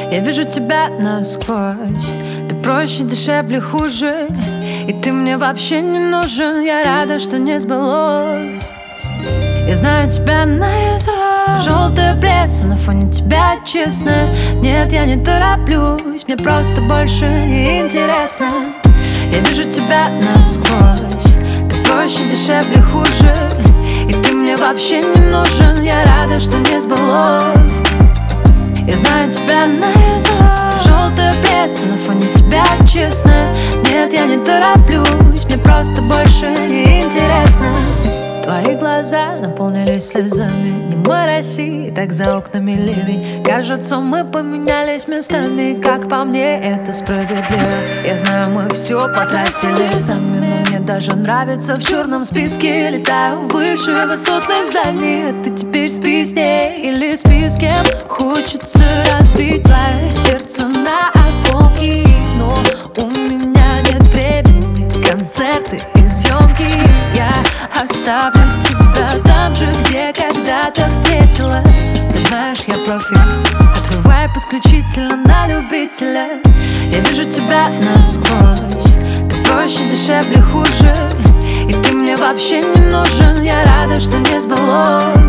Я вижу тебя насквозь. Ты проще, дешевле, хуже. И ты мне вообще не нужен. Я рада, что не сбылось. Я знаю тебя наизусть. Желтая пресса на фоне тебя, честно. Нет, я не тороплюсь. Мне просто больше не интересно. Я вижу тебя насквозь. Ты проще, дешевле, хуже. И ты мне вообще не нужен. Я рада, что не сбылось. Я знаю тебя наизусть. Желтая пресса на фоне тебя, честно. Нет, я не тороплюсь. Мне просто больше не интересно. Твои глаза наполнились слезами. Не мороси, так за окнами ливень. Кажется, мы поменялись местами. Как по мне, это справедливо. Я знаю, мы все потратили сами, но мне даже нравится в черном списке. Летаю выше высотных зданий. А ты теперь спи с ней или спи с кем. Хочется разбить твое сердце на осколки, но у меня нет времени. Концерты и съемки. Я оставлю тебя там же, где когда-то встретила. Ты знаешь, я профи, а твой вайб исключительно на любителя. Я вижу тебя насквозь. Ты проще, дешевле, хуже. И ты мне вообще не нужен. Я рада, что не сбылось.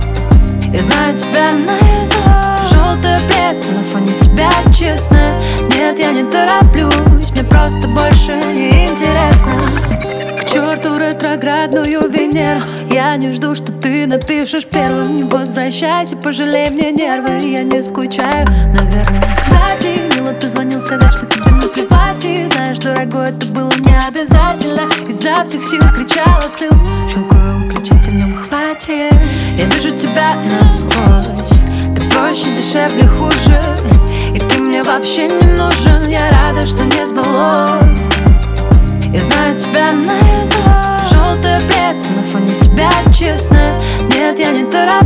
Я знаю тебя наизусть. Желтая пресса на фоне тебя, честно. Нет, я не тороплюсь. Мне просто больше не интересно. К черту ретроградную Венеру. Я не жду, что ты напишешь первым. Не возвращайся, пожалей мне нервы. Я не скучаю, наверное. Кстати, мило, ты звонил сказать, что тебе наплевать. И знаешь, дорогой, это было не обязательно. Изо всех сил кричала, стыл. Щелкаю выключительным, хватит. Я вижу тебя насквозь. Ты проще, дешевле, хуже. И ты мне вообще не нужен. Я рада, что не сбылось. Я знаю тебя наизусть. Желтая пресса на фоне тебя, честно. Нет, я не тороплюсь.